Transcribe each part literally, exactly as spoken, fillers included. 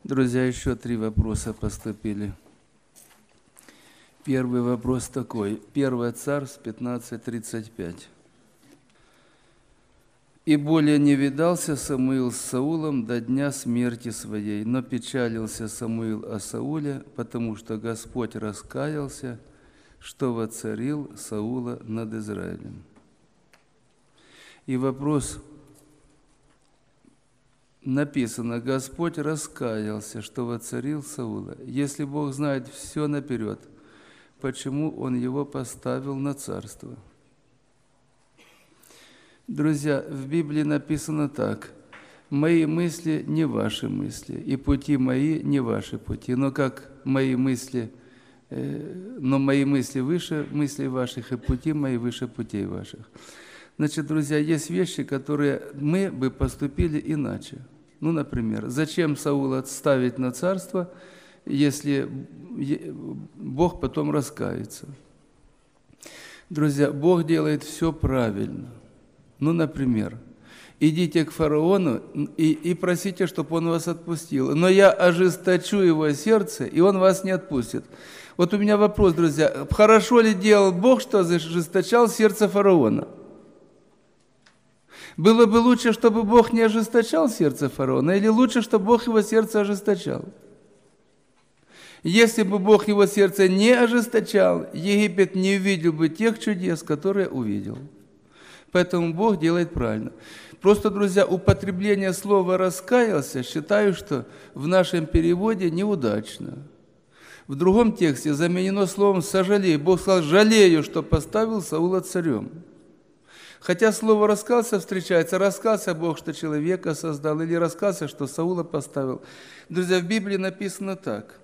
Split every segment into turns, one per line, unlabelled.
Друзья, еще три вопроса поступили. Первый вопрос такой. Первое Царств пятнадцать тридцать пять. «И более не видался Самуил с Саулом до дня смерти своей, но печалился Самуил о Сауле, потому что Господь раскаялся, что воцарил Саула над Израилем». И вопрос написано: Господь раскаялся, что воцарил Саула. Если Бог знает все наперед, почему Он его поставил на царство? Друзья, в Библии написано так: «Мои мысли не ваши мысли, и пути мои не ваши пути, но как мои мысли, э, но мои мысли выше мыслей ваших, и пути мои выше путей ваших». Значит, друзья, есть вещи, которые мы бы поступили иначе. Ну, например, зачем Саула ставить на царство, если Бог потом раскается? Друзья, Бог делает все правильно. Ну, например, идите к фараону и, и просите, чтобы он вас отпустил. Но я ожесточу его сердце, и он вас не отпустит. Вот у меня вопрос, друзья, хорошо ли делал Бог, что ожесточал сердце фараона? Было бы лучше, чтобы Бог не ожесточал сердце фараона, или лучше, чтобы Бог его сердце ожесточал? Если бы Бог его сердце не ожесточал, Египет не увидел бы тех чудес, которые увидел. Поэтому Бог делает правильно. Просто, друзья, употребление слова «раскаялся» считаю, что в нашем переводе неудачно. В другом тексте заменено словом «сожалею». Бог сказал: «жалею, что поставил Саула царем». Хотя слово «раскался» встречается. Раскался Бог, что человека создал, или раскался, что Саула поставил. Друзья, в Библии написано так: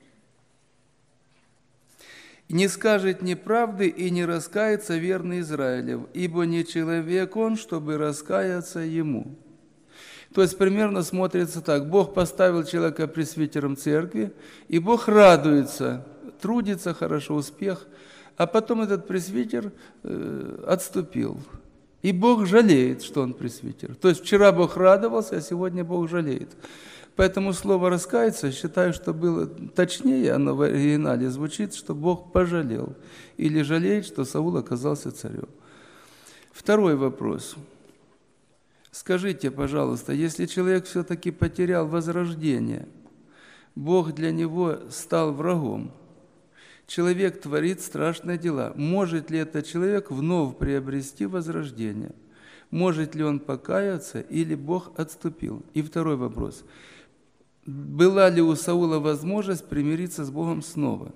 «Не скажет неправды и не раскается верный Израилев, ибо не человек он, чтобы раскаяться ему». То есть примерно смотрится так: Бог поставил человека пресвитером церкви, и Бог радуется, трудится хорошо, успех, а потом этот пресвитер э, отступил. И Бог жалеет, что он пресвитер. То есть вчера Бог радовался, а сегодня Бог жалеет. Поэтому слово «раскаяться» считаю, что было точнее, оно в оригинале звучит, что Бог пожалел или жалеет, что Саул оказался царем. Второй вопрос. Скажите, пожалуйста, если человек все-таки потерял возрождение, Бог для него стал врагом, человек творит страшные дела, может ли этот человек вновь приобрести возрождение? Может ли он покаяться, или Бог отступил? И второй вопрос. Была ли у Саула возможность примириться с Богом снова?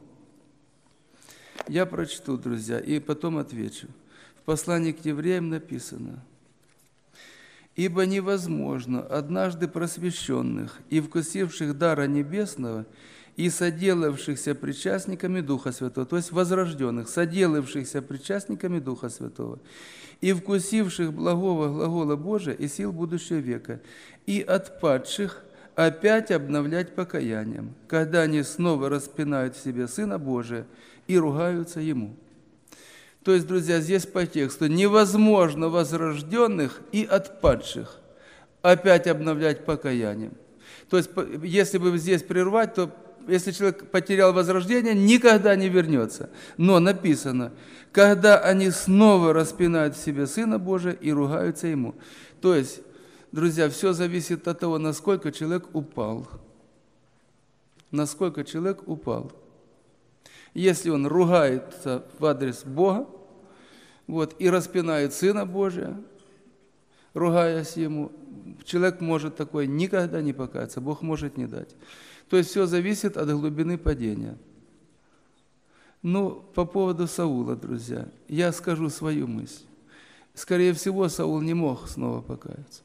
Я прочту, друзья, и потом отвечу. В послании к евреям написано: «Ибо невозможно однажды просвещенных и вкусивших дара небесного и соделавшихся причастниками Духа Святого», то есть возрожденных, соделавшихся причастниками Духа Святого, и вкусивших благого глагола Божия и сил будущего века, и отпадших опять обновлять покаянием, когда они снова распинают в себе Сына Божия и ругаются Ему. То есть, друзья, здесь по тексту: невозможно возрожденных и отпадших опять обновлять покаянием. То есть, если бы здесь прервать, то если человек потерял возрождение, никогда не вернется. Но написано: когда они снова распинают в себе Сына Божия и ругаются Ему. То есть, друзья, все зависит от того, насколько человек упал. Насколько человек упал. Если он ругается в адрес Бога, вот, и распинает Сына Божия, ругаясь Ему, человек может такой никогда не покаяться, Бог может не дать. То есть все зависит от глубины падения. Ну, по поводу Саула, друзья, я скажу свою мысль. Скорее всего, Саул не мог снова покаяться,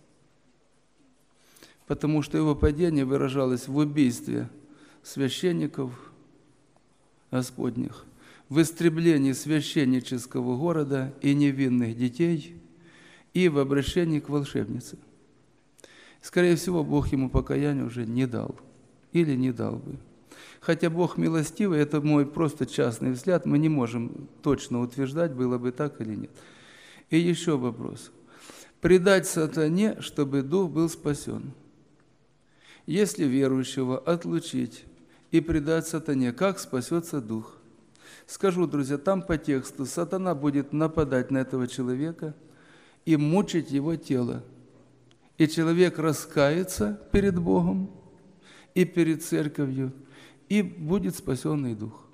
потому что его падение выражалось в убийстве священников Господних, в истреблении священнического города и невинных детей, и в обращении к волшебнице. Скорее всего, Бог ему покаяния уже не дал. Или не дал бы. Хотя Бог милостивый, это мой просто частный взгляд, мы не можем точно утверждать, было бы так или нет. И еще вопрос. Предать сатане, чтобы дух был спасен. Если верующего отлучить и предать сатане, как спасется дух? Скажу, друзья, там по тексту сатана будет нападать на этого человека и мучить его тело. И человек раскается перед Богом и перед церковью, и будет спасенный дух.